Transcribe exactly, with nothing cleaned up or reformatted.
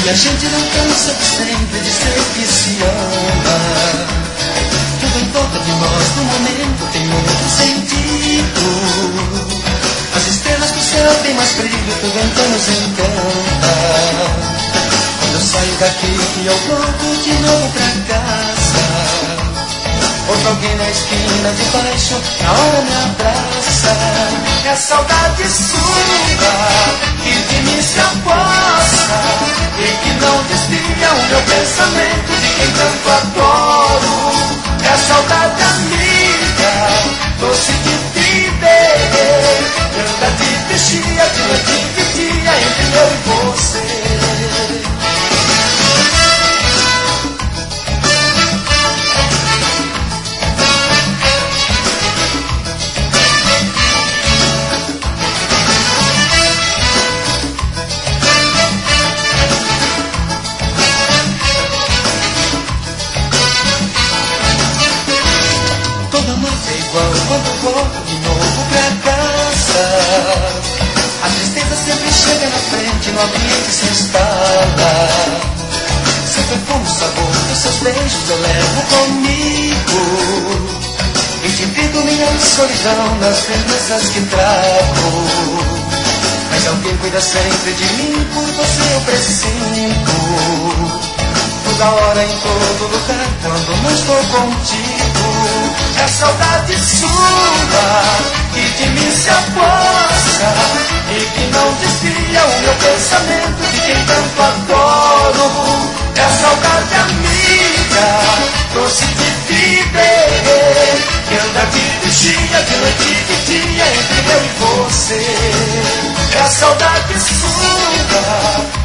E a gente não cansa de sempre dizer que se ama. Tudo em volta de nós no momento tem muito sentido. As estrelas do céu têm mais brilho, tudo então nos encanta. Quando eu saio daqui eu volto de novo pra casa. Outro alguém na esquina de baixo, na hora me abraça. É a saudade sua que de mim se aposta e que não desvia o meu pensamento de quem tanto adoro. É a saudade amiga, doce de viver, anda de vigia, de noite e de dia entre eu e você. Quando volto de novo pra casa, a tristeza sempre chega na frente, no ambiente se instala. Seu perfume, o sabor dos seus beijos eu levo comigo e divido minha solidão nas lembranças que trago. Mas alguém cuida sempre de mim, por você eu presinto. Toda hora, em todo lugar, quando não estou contigo. É a saudade sua que de mim se aposta e que não desvia o meu pensamento de quem tanto adoro. É a saudade amiga, doce de viver, que anda de vigia, de noite e de dia entre eu e você. É a saudade sua